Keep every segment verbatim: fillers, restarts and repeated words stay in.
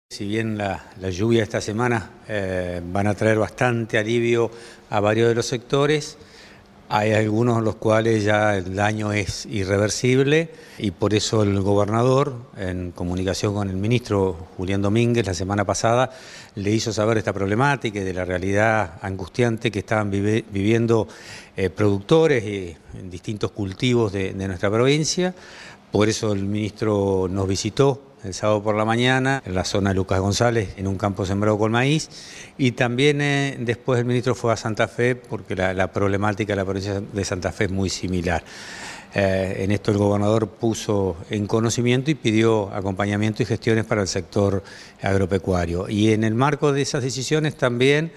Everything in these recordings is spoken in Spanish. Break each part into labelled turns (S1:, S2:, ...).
S1: Si bien la, la lluvia esta semana eh, van a traer bastante alivio a varios de los sectores, hay algunos en los cuales ya el daño es irreversible y por eso el gobernador, en comunicación con el ministro Julián Domínguez la semana pasada, le hizo saber esta problemática y de la realidad angustiante que estaban vive, viviendo eh, productores y, en distintos cultivos de, de nuestra provincia. Por eso el ministro nos visitó el sábado por la mañana en la zona de Lucas González, en un campo sembrado con maíz, y también eh, después el ministro fue a Santa Fe porque la, la problemática de la provincia de Santa Fe es muy similar. Eh, en esto el gobernador puso en conocimiento y pidió acompañamiento y gestiones para el sector agropecuario. Y en el marco de esas decisiones también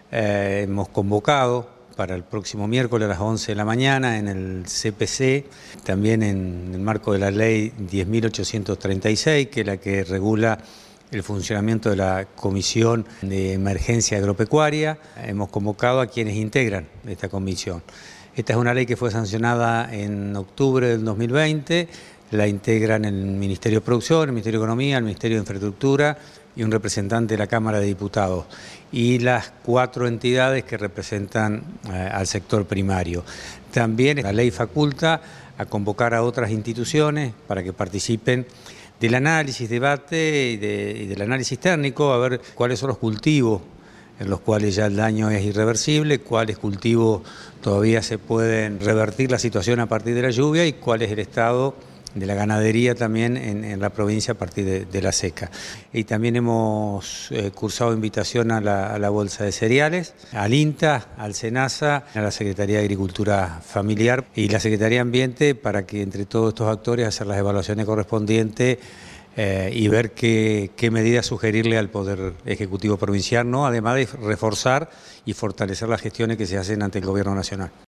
S1: eh, hemos convocado para el próximo miércoles a las once de la mañana en el C P C, también en el marco de la ley diez mil ochocientos treinta y seis, que es la que regula el funcionamiento de la Comisión de Emergencia Agropecuaria. Hemos convocado a quienes integran esta comisión. Esta es una ley que fue sancionada en octubre del dos mil veinte, la integran el Ministerio de Producción, el Ministerio de Economía, el Ministerio de Infraestructura y un representante de la Cámara de Diputados, y las cuatro entidades que representan eh, al sector primario. También la ley faculta a convocar a otras instituciones para que participen del análisis, debate y, de, y del análisis técnico, a ver cuáles son los cultivos en los cuales ya el daño es irreversible, cuáles cultivos todavía se pueden revertir la situación a partir de la lluvia y cuál es el estado de la ganadería también en, en la provincia a partir de, de la seca. Y también hemos eh, cursado invitación a la, a la Bolsa de Cereales, al INTA, al SENASA, a la Secretaría de Agricultura Familiar y la Secretaría de Ambiente para que entre todos estos actores hacer las evaluaciones correspondientes eh, y ver qué, qué medidas sugerirle al Poder Ejecutivo Provincial, ¿no? Además de reforzar y fortalecer las gestiones que se hacen ante el Gobierno Nacional.